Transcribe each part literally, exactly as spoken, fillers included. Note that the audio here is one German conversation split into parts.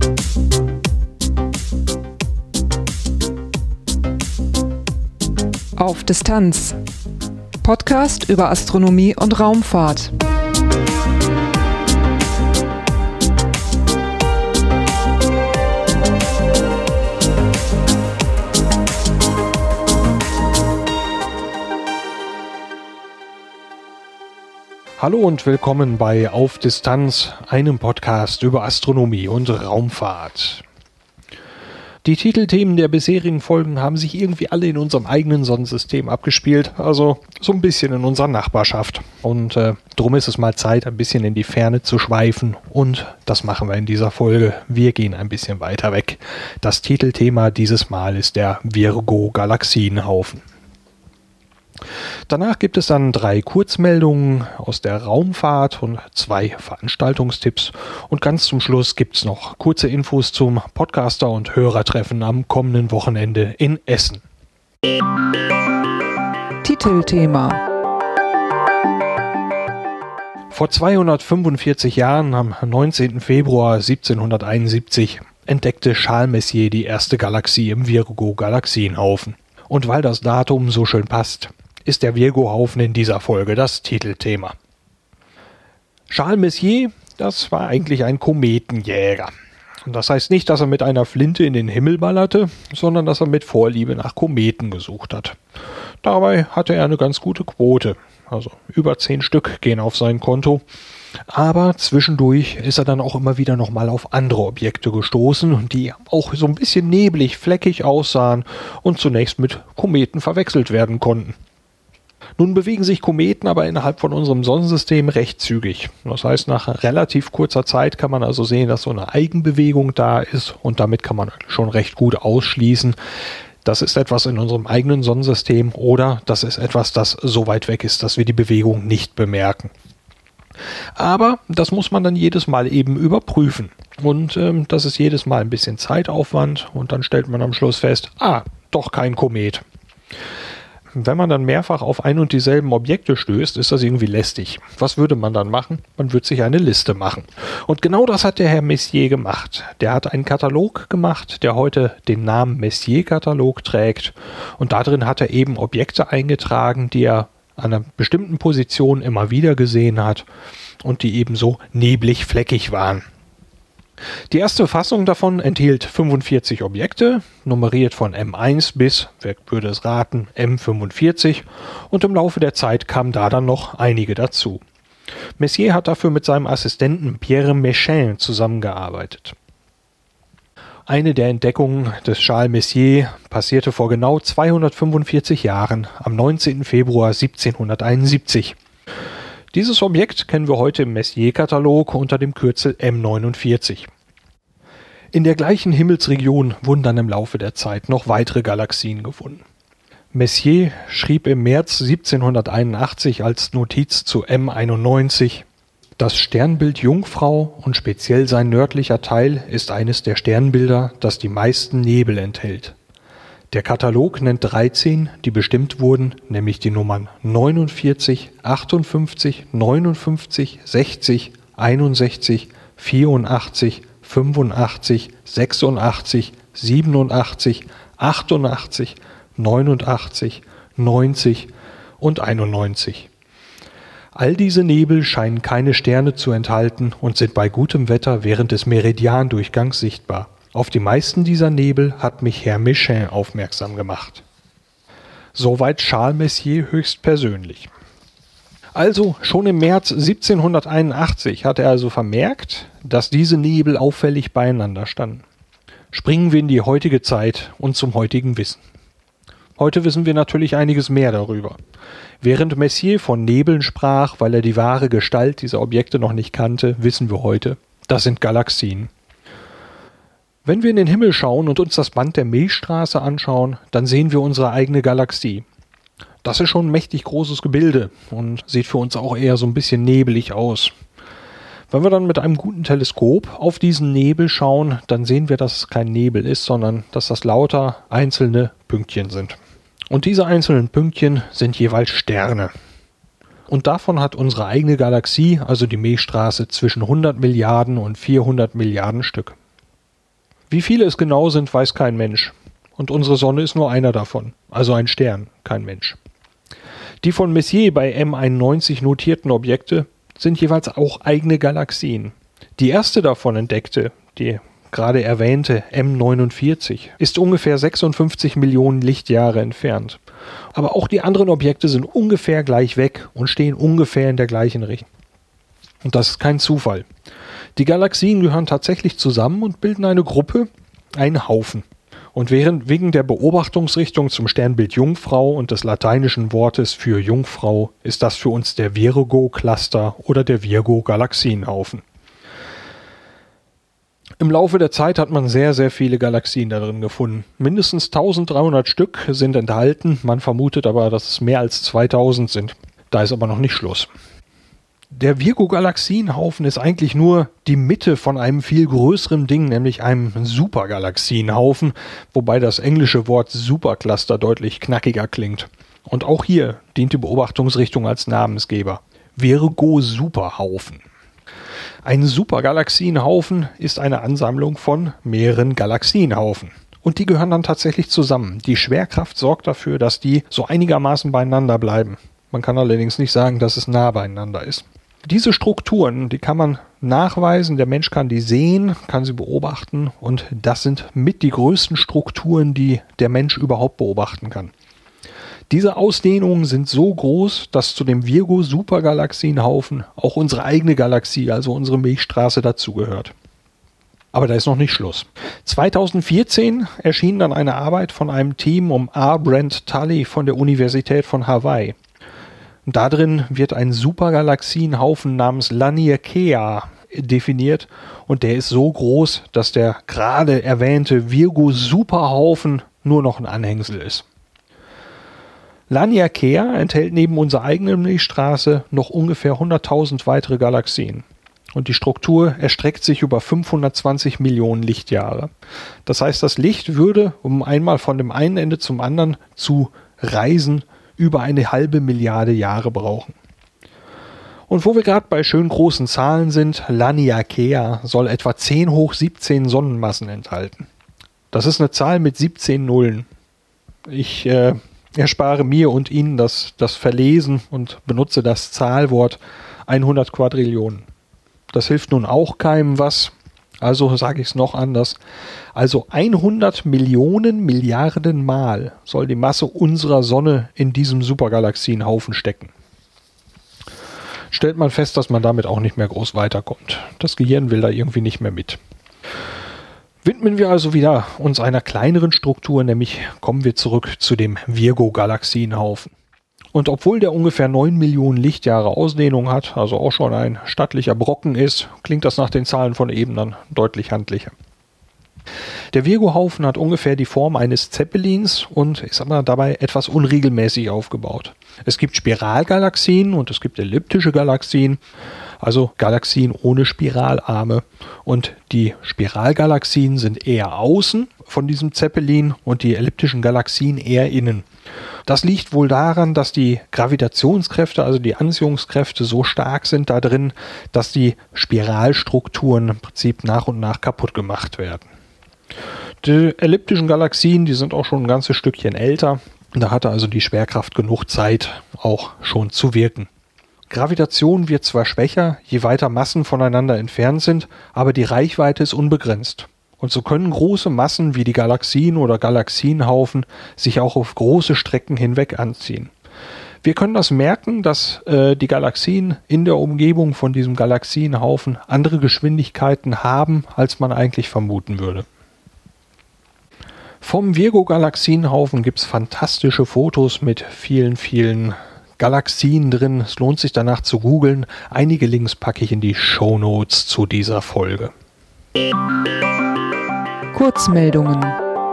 Auf Distanz. Podcast über Astronomie und Raumfahrt. Hallo und willkommen bei Auf Distanz, einem Podcast über Astronomie und Raumfahrt. Die Titelthemen der bisherigen Folgen haben sich irgendwie alle in unserem eigenen Sonnensystem abgespielt, also so ein bisschen in unserer Nachbarschaft. Und äh, drum ist es mal Zeit, ein bisschen in die Ferne zu schweifen, und das machen wir in dieser Folge. Wir gehen ein bisschen weiter weg. Das Titelthema dieses Mal ist der Virgo-Galaxienhaufen. Danach gibt es dann drei Kurzmeldungen aus der Raumfahrt und zwei Veranstaltungstipps. Und ganz zum Schluss gibt es noch kurze Infos zum Podcaster- und Hörertreffen am kommenden Wochenende in Essen. Titelthema. Vor zweihundertfünfundvierzig Jahren, am neunzehnten Februar siebzehnhunderteinundsiebzig, entdeckte Charles Messier die erste Galaxie im Virgo-Galaxienhaufen. Und weil das Datum so schön passt, ist der Virgo-Haufen in dieser Folge das Titelthema. Charles Messier, das war eigentlich ein Kometenjäger. Und das heißt nicht, dass er mit einer Flinte in den Himmel ballerte, sondern dass er mit Vorliebe nach Kometen gesucht hat. Dabei hatte er eine ganz gute Quote, also über zehn Stück gehen auf sein Konto. Aber zwischendurch ist er dann auch immer wieder nochmal auf andere Objekte gestoßen, die auch so ein bisschen neblig, fleckig aussahen und zunächst mit Kometen verwechselt werden konnten. Nun bewegen sich Kometen aber innerhalb von unserem Sonnensystem recht zügig. Das heißt, nach relativ kurzer Zeit kann man also sehen, dass so eine Eigenbewegung da ist, und damit kann man schon recht gut ausschließen, das ist etwas in unserem eigenen Sonnensystem oder das ist etwas, das so weit weg ist, dass wir die Bewegung nicht bemerken. Aber das muss man dann jedes Mal eben überprüfen. Und ähm, das ist jedes Mal ein bisschen Zeitaufwand, und dann stellt man am Schluss fest, ah, doch kein Komet. Wenn man dann mehrfach auf ein und dieselben Objekte stößt, ist das irgendwie lästig. Was würde man dann machen? Man würde sich eine Liste machen. Und genau das hat der Herr Messier gemacht. Der hat einen Katalog gemacht, der heute den Namen Messier-Katalog trägt. Und darin hat er eben Objekte eingetragen, die er an einer bestimmten Position immer wieder gesehen hat und die ebenso neblig fleckig waren. Die erste Fassung davon enthielt fünfundvierzig Objekte, nummeriert von M eins bis, wer würde es raten, M fünfundvierzig, und im Laufe der Zeit kamen da dann noch einige dazu. Messier hat dafür mit seinem Assistenten Pierre Méchain zusammengearbeitet. Eine der Entdeckungen des Charles Messier passierte vor genau zweihundertfünfundvierzig Jahren, am neunzehnten Februar siebzehnhunderteinundsiebzig. Dieses Objekt kennen wir heute im Messier-Katalog unter dem Kürzel M neunundvierzig. In der gleichen Himmelsregion wurden dann im Laufe der Zeit noch weitere Galaxien gefunden. Messier schrieb im März siebzehnhunderteinundachtzig als Notiz zu M einundneunzig: Das Sternbild Jungfrau und speziell sein nördlicher Teil ist eines der Sternbilder, das die meisten Nebel enthält. Der Katalog nennt dreizehn, die bestimmt wurden, nämlich die Nummern neunundvierzig, achtundfünfzig, neunundfünfzig, sechzig, einundsechzig, vierundachtzig, fünfundachtzig, sechsundachtzig, siebenundachtzig, achtundachtzig, neunundachtzig, neunzig und einundneunzig. All diese Nebel scheinen keine Sterne zu enthalten und sind bei gutem Wetter während des Meridiandurchgangs sichtbar. Auf die meisten dieser Nebel hat mich Herr Méchain aufmerksam gemacht. Soweit Charles Messier höchstpersönlich. Also schon im März siebzehnhunderteinundachtzig hat er also vermerkt, dass diese Nebel auffällig beieinander standen. Springen wir in die heutige Zeit und zum heutigen Wissen. Heute wissen wir natürlich einiges mehr darüber. Während Messier von Nebeln sprach, weil er die wahre Gestalt dieser Objekte noch nicht kannte, wissen wir heute, das sind Galaxien. Wenn wir in den Himmel schauen und uns das Band der Milchstraße anschauen, dann sehen wir unsere eigene Galaxie. Das ist schon ein mächtig großes Gebilde und sieht für uns auch eher so ein bisschen nebelig aus. Wenn wir dann mit einem guten Teleskop auf diesen Nebel schauen, dann sehen wir, dass es kein Nebel ist, sondern dass das lauter einzelne Pünktchen sind. Und diese einzelnen Pünktchen sind jeweils Sterne. Und davon hat unsere eigene Galaxie, also die Milchstraße, zwischen hundert Milliarden und vierhundert Milliarden Stück. Wie viele es genau sind, weiß kein Mensch. Und unsere Sonne ist nur einer davon, also ein Stern, kein Mensch. Die von Messier bei M einundneunzig notierten Objekte sind jeweils auch eigene Galaxien. Die erste davon entdeckte, die gerade erwähnte M neunundvierzig, ist ungefähr sechsundfünfzig Millionen Lichtjahre entfernt. Aber auch die anderen Objekte sind ungefähr gleich weg und stehen ungefähr in der gleichen Richtung. Und das ist kein Zufall. Die Galaxien gehören tatsächlich zusammen und bilden eine Gruppe, einen Haufen. Und während wegen der Beobachtungsrichtung zum Sternbild Jungfrau und des lateinischen Wortes für Jungfrau ist das für uns der Virgo-Cluster oder der Virgo-Galaxienhaufen. Im Laufe der Zeit hat man sehr, sehr viele Galaxien darin gefunden. Mindestens dreizehnhundert Stück sind enthalten, man vermutet aber, dass es mehr als zweitausend sind. Da ist aber noch nicht Schluss. Der Virgo-Galaxienhaufen ist eigentlich nur die Mitte von einem viel größeren Ding, nämlich einem Supergalaxienhaufen, wobei das englische Wort Supercluster deutlich knackiger klingt. Und auch hier dient die Beobachtungsrichtung als Namensgeber. Virgo-Superhaufen. Ein Supergalaxienhaufen ist eine Ansammlung von mehreren Galaxienhaufen. Und die gehören dann tatsächlich zusammen. Die Schwerkraft sorgt dafür, dass die so einigermaßen beieinander bleiben. Man kann allerdings nicht sagen, dass es nah beieinander ist. Diese Strukturen, die kann man nachweisen, der Mensch kann die sehen, kann sie beobachten und das sind mit die größten Strukturen, die der Mensch überhaupt beobachten kann. Diese Ausdehnungen sind so groß, dass zu dem Virgo-Supergalaxienhaufen auch unsere eigene Galaxie, also unsere Milchstraße, dazugehört. Aber da ist noch nicht Schluss. zweitausendvierzehn erschien dann eine Arbeit von einem Team um R. Brent Tully von der Universität von Hawaii. Darin wird ein Supergalaxienhaufen namens Laniakea definiert und der ist so groß, dass der gerade erwähnte Virgo-Superhaufen nur noch ein Anhängsel ist. Laniakea enthält neben unserer eigenen Milchstraße noch ungefähr hunderttausend weitere Galaxien. Und die Struktur erstreckt sich über fünfhundertzwanzig Millionen Lichtjahre. Das heißt, das Licht würde, um einmal von dem einen Ende zum anderen zu reisen, über eine halbe Milliarde Jahre brauchen. Und wo wir gerade bei schön großen Zahlen sind, Laniakea soll etwa zehn hoch siebzehn Sonnenmassen enthalten. Das ist eine Zahl mit siebzehn Nullen. Ich äh, erspare mir und Ihnen das, das Verlesen und benutze das Zahlwort hundert Quadrillionen. Das hilft nun auch keinem was, also sage ich es noch anders. Also hundert Millionen Milliarden Mal soll die Masse unserer Sonne in diesem Supergalaxienhaufen stecken. Stellt man fest, dass man damit auch nicht mehr groß weiterkommt. Das Gehirn will da irgendwie nicht mehr mit. Widmen wir also wieder uns einer kleineren Struktur, nämlich kommen wir zurück zu dem Virgo-Galaxienhaufen. Und obwohl der ungefähr neun Millionen Lichtjahre Ausdehnung hat, also auch schon ein stattlicher Brocken ist, klingt das nach den Zahlen von eben dann deutlich handlicher. Der Virgo-Haufen hat ungefähr die Form eines Zeppelins und ist aber dabei etwas unregelmäßig aufgebaut. Es gibt Spiralgalaxien und es gibt elliptische Galaxien, also Galaxien ohne Spiralarme. Und die Spiralgalaxien sind eher außen von diesem Zeppelin und die elliptischen Galaxien eher innen. Das liegt wohl daran, dass die Gravitationskräfte, also die Anziehungskräfte, so stark sind da drin, dass die Spiralstrukturen im Prinzip nach und nach kaputt gemacht werden. Die elliptischen Galaxien, die sind auch schon ein ganzes Stückchen älter. Da hatte also die Schwerkraft genug Zeit, auch schon zu wirken. Gravitation wird zwar schwächer, je weiter Massen voneinander entfernt sind, aber die Reichweite ist unbegrenzt. Und so können große Massen wie die Galaxien oder Galaxienhaufen sich auch auf große Strecken hinweg anziehen. Wir können das merken, dass äh, die Galaxien in der Umgebung von diesem Galaxienhaufen andere Geschwindigkeiten haben, als man eigentlich vermuten würde. Vom Virgo-Galaxienhaufen gibt es fantastische Fotos mit vielen, vielen Galaxien drin. Es lohnt sich danach zu googeln. Einige Links packe ich in die Shownotes zu dieser Folge. Kurzmeldungen.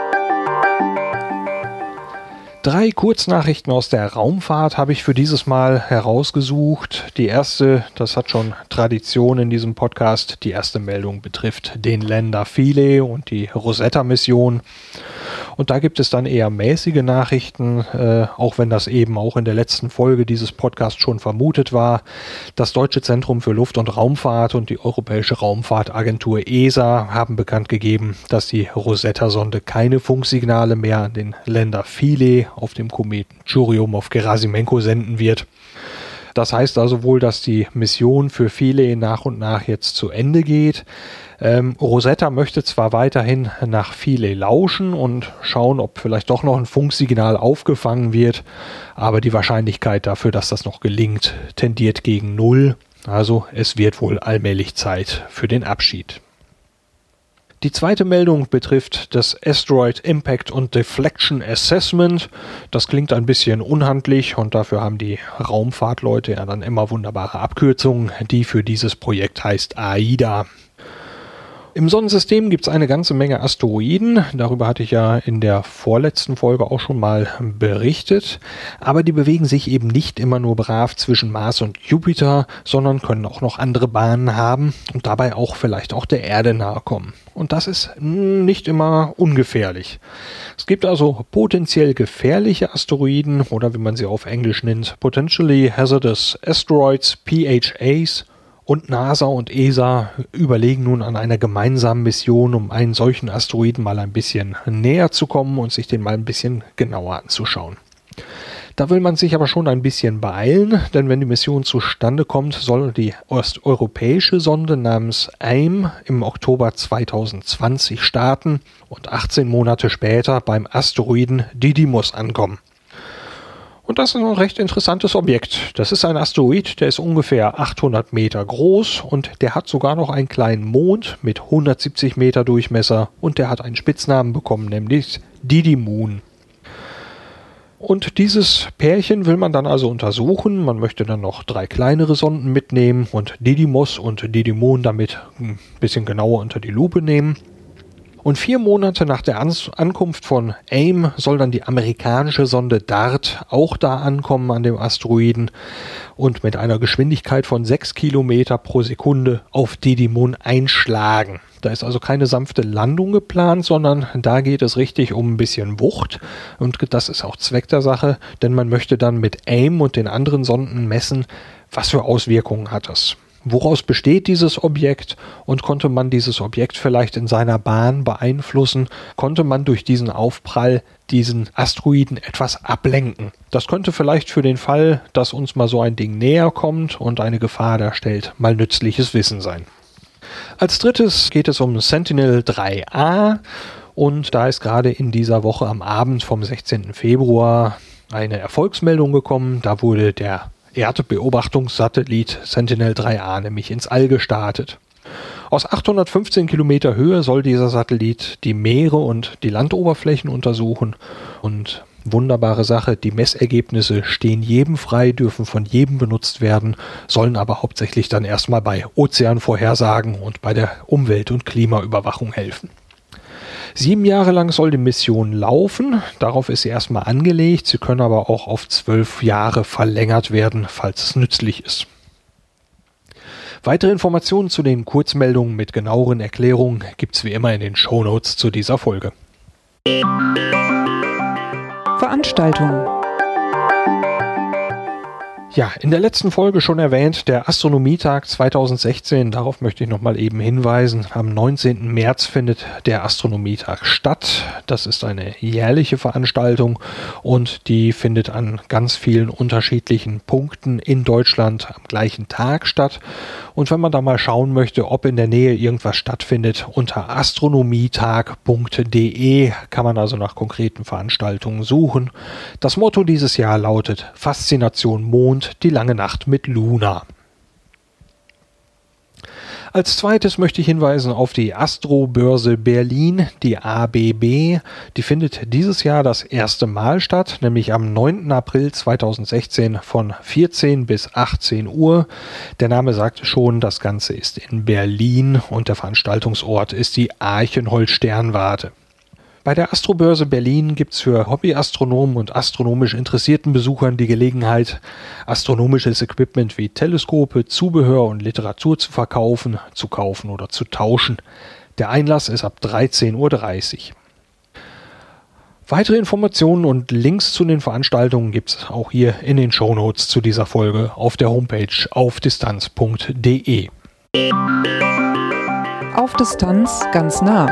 Drei Kurznachrichten aus der Raumfahrt habe ich für dieses Mal herausgesucht. Die erste, das hat schon Tradition in diesem Podcast, die erste Meldung betrifft den Lander Philae und die Rosetta-Mission. Und da gibt es dann eher mäßige Nachrichten, äh, auch wenn das eben auch in der letzten Folge dieses Podcasts schon vermutet war. Das Deutsche Zentrum für Luft- und Raumfahrt und die Europäische Raumfahrtagentur E S A haben bekannt gegeben, dass die Rosetta-Sonde keine Funksignale mehr an den Länder Philae auf dem Kometen Churyumov-Gerasimenko senden wird. Das heißt also wohl, dass die Mission für Philae nach und nach jetzt zu Ende geht. Ähm, Rosetta möchte zwar weiterhin nach Philae lauschen und schauen, ob vielleicht doch noch ein Funksignal aufgefangen wird, aber die Wahrscheinlichkeit dafür, dass das noch gelingt, tendiert gegen Null. Also es wird wohl allmählich Zeit für den Abschied. Die zweite Meldung betrifft das Asteroid Impact and Deflection Assessment. Das klingt ein bisschen unhandlich und dafür haben die Raumfahrtleute ja dann immer wunderbare Abkürzungen. Die für dieses Projekt heißt AIDA. Im Sonnensystem gibt es eine ganze Menge Asteroiden, darüber hatte ich ja in der vorletzten Folge auch schon mal berichtet, aber die bewegen sich eben nicht immer nur brav zwischen Mars und Jupiter, sondern können auch noch andere Bahnen haben und dabei auch vielleicht auch der Erde nahe kommen. Und das ist nicht immer ungefährlich. Es gibt also potenziell gefährliche Asteroiden oder wie man sie auf Englisch nennt, Potentially Hazardous Asteroids, P H As. Und NASA und E S A überlegen nun an einer gemeinsamen Mission, um einen solchen Asteroiden mal ein bisschen näher zu kommen und sich den mal ein bisschen genauer anzuschauen. Da will man sich aber schon ein bisschen beeilen, denn wenn die Mission zustande kommt, soll die osteuropäische Sonde namens A I M im Oktober zweitausendzwanzig starten und achtzehn Monate später beim Asteroiden Didymos ankommen. Und das ist ein recht interessantes Objekt. Das ist ein Asteroid, der ist ungefähr achthundert Meter groß und der hat sogar noch einen kleinen Mond mit hundertsiebzig Meter Durchmesser und der hat einen Spitznamen bekommen, nämlich Didymoon. Und dieses Pärchen will man dann also untersuchen. Man möchte dann noch drei kleinere Sonden mitnehmen und Didymos und Didymoon damit ein bisschen genauer unter die Lupe nehmen. Und vier Monate nach der Ankunft von A I M soll dann die amerikanische Sonde DART auch da ankommen an dem Asteroiden und mit einer Geschwindigkeit von sechs Kilometer pro Sekunde auf Didymoon einschlagen. Da ist also keine sanfte Landung geplant, sondern da geht es richtig um ein bisschen Wucht und das ist auch Zweck der Sache, denn man möchte dann mit A I M und den anderen Sonden messen, was für Auswirkungen hat das. Woraus besteht dieses Objekt und konnte man dieses Objekt vielleicht in seiner Bahn beeinflussen? Konnte man durch diesen Aufprall diesen Asteroiden etwas ablenken? Das könnte vielleicht für den Fall, dass uns mal so ein Ding näher kommt und eine Gefahr darstellt, mal nützliches Wissen sein. Als drittes geht es um Sentinel drei A und da ist gerade in dieser Woche am Abend vom sechzehnten Februar eine Erfolgsmeldung gekommen. Da wurde der Erdbeobachtungssatellit Sentinel drei A nämlich ins All gestartet. Aus achthundertfünfzehn Kilometer Höhe soll dieser Satellit die Meere und die Landoberflächen untersuchen und wunderbare Sache, die Messergebnisse stehen jedem frei, dürfen von jedem benutzt werden, sollen aber hauptsächlich dann erstmal bei Ozeanvorhersagen und bei der Umwelt- und Klimaüberwachung helfen. Sieben Jahre lang soll die Mission laufen, darauf ist sie erstmal angelegt, sie können aber auch auf zwölf Jahre verlängert werden, falls es nützlich ist. Weitere Informationen zu den Kurzmeldungen mit genaueren Erklärungen gibt es wie immer in den Shownotes zu dieser Folge. Veranstaltungen. Ja, in der letzten Folge schon erwähnt, der Astronomietag zweitausendsechzehn, darauf möchte ich nochmal eben hinweisen. Am neunzehnten März findet der Astronomietag statt. Das ist eine jährliche Veranstaltung und die findet an ganz vielen unterschiedlichen Punkten in Deutschland am gleichen Tag statt. Und wenn man da mal schauen möchte, ob in der Nähe irgendwas stattfindet, unter astronomietag punkt de kann man also nach konkreten Veranstaltungen suchen. Das Motto dieses Jahr lautet Faszination Mond, die lange Nacht mit Luna. Als zweites möchte ich hinweisen auf die Astrobörse Berlin, die A B B. Die findet dieses Jahr das erste Mal statt, nämlich am neunten April zweitausendsechzehn von vierzehn bis achtzehn Uhr. Der Name sagt schon, das Ganze ist in Berlin und der Veranstaltungsort ist die Archenholz-Sternwarte. Bei der Astrobörse Berlin gibt es für Hobbyastronomen und astronomisch interessierten Besuchern die Gelegenheit, astronomisches Equipment wie Teleskope, Zubehör und Literatur zu verkaufen, zu kaufen oder zu tauschen. Der Einlass ist ab dreizehn Uhr dreißig. Weitere Informationen und Links zu den Veranstaltungen gibt es auch hier in den Shownotes zu dieser Folge auf der Homepage aufdistanz punkt de. Auf Distanz ganz nah.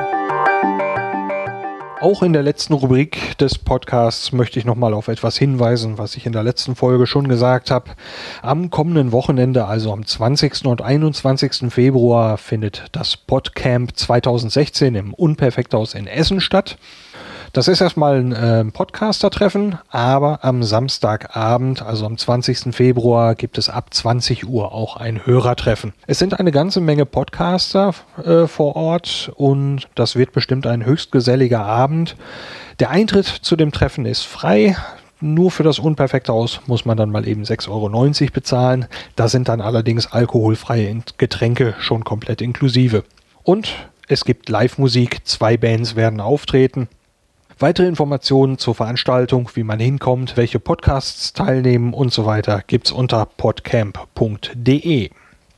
Auch in der letzten Rubrik des Podcasts möchte ich nochmal auf etwas hinweisen, was ich in der letzten Folge schon gesagt habe. Am kommenden Wochenende, also am zwanzigsten und einundzwanzigsten Februar, findet das Podcamp zweitausendsechzehn im Unperfekthaus in Essen statt. Das ist erstmal ein äh, Podcaster-Treffen, aber am Samstagabend, also am zwanzigsten Februar, gibt es ab zwanzig Uhr auch ein Hörertreffen. Es sind eine ganze Menge Podcaster äh, vor Ort und das wird bestimmt ein höchst geselliger Abend. Der Eintritt zu dem Treffen ist frei. Nur für das Unperfekthaus muss man dann mal eben sechs Euro neunzig bezahlen. Da sind dann allerdings alkoholfreie Getränke schon komplett inklusive. Und es gibt Live-Musik, zwei Bands werden auftreten. Weitere Informationen zur Veranstaltung, wie man hinkommt, welche Podcasts teilnehmen und so weiter, gibt's unter podcamp punkt de.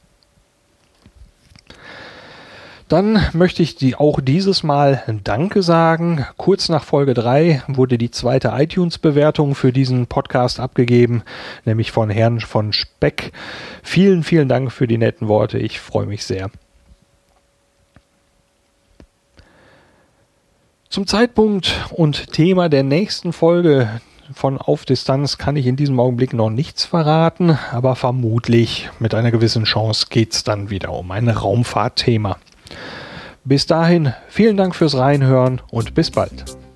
Dann möchte ich die auch dieses Mal Danke sagen. Kurz nach Folge drei wurde die zweite iTunes-Bewertung für diesen Podcast abgegeben, nämlich von Herrn von Speck. Vielen, vielen Dank für die netten Worte. Ich freue mich sehr. Zum Zeitpunkt und Thema der nächsten Folge von Auf Distanz kann ich in diesem Augenblick noch nichts verraten, aber vermutlich mit einer gewissen Chance geht es dann wieder um ein Raumfahrtthema. Bis dahin, vielen Dank fürs Reinhören und bis bald.